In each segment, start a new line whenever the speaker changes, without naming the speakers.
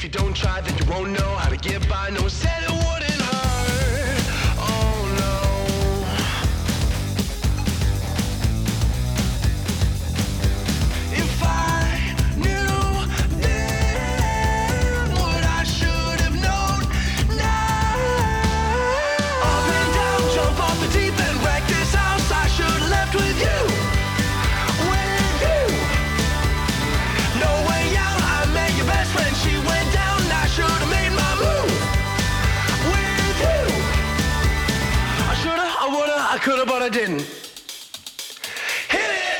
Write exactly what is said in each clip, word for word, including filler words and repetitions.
you don't try, then you won't know how to get by. No one said it wouldn't hurt. Oh no. If I knew then what I should have known now. Up and down, jump off the deep end, wreck this house. I should have left with you. With you. No way out, I met your best friend. She went down, I should have made my move. With you. I should have, I would have, I could have, but I didn't. Hit it!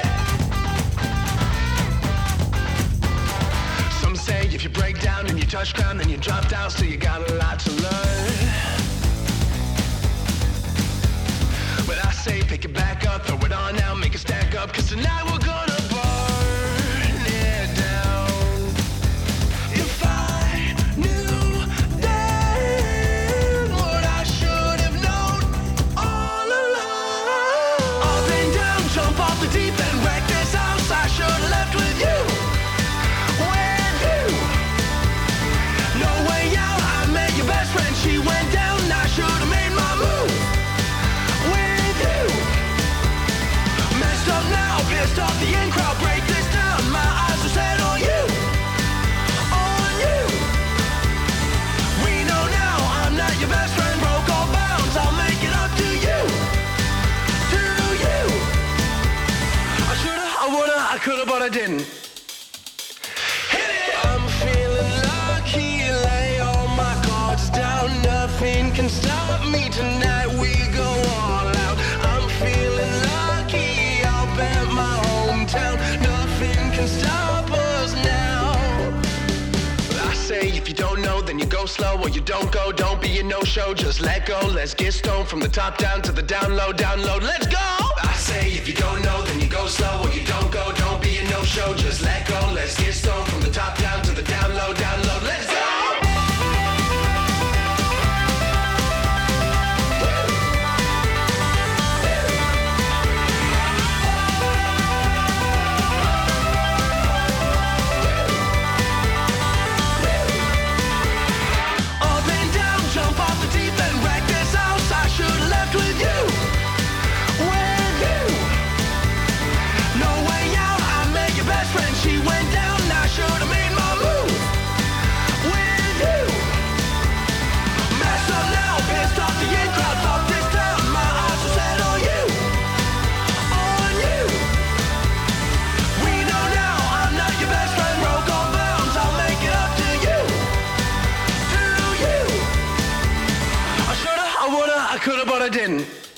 Some say if you break down and you touch ground, then you drop down, so you got a lot to learn. But I say pick it back up, throw it on now, make it stack up, cause tonight we're gonna burn it down. If I knew then what I should have known all along. Up and down, jump off the deep end, wreck this house. I should have left with you. With you. No way out, I met your best friend. She went down, I should have made my move. With you. Messed up now, pissed off the in crowd, break this down. My eyes are set on you. On you. We know now I'm not your best friend, broke all bounds. I'll make it up to you. To you. I shoulda, I woulda, I coulda, but I didn't. Hit it! I'm feeling lucky, lay all my cards down. Nothing can stop me tonight, we go all out. I'm feeling lucky, I'll bet my hometown. Nothing can stop us now. I say if you don't know, then you go slow, or you don't go. Don't be a no-show, just let go. Let's get stoned from the top down to the down low, down low. Let's go! I say if you don't know, then you go slow, or you don't go. Don't be a no-show, just let go. Let's get stoned from the top down to the down low, down low. Let's go! Up and down, jump off the deep end, wreck this house. I should have left with you. With you. No way out, I met your best friend. She went down, I should have made my move. With you. Messed up now, pissed off the in crowd, fuck this town. My eyes are set on you. On you. We know now I'm not your best friend, broke all bounds. I'll make it up to you. To you. I shoulda, I woulda, I coulda, but I didn't.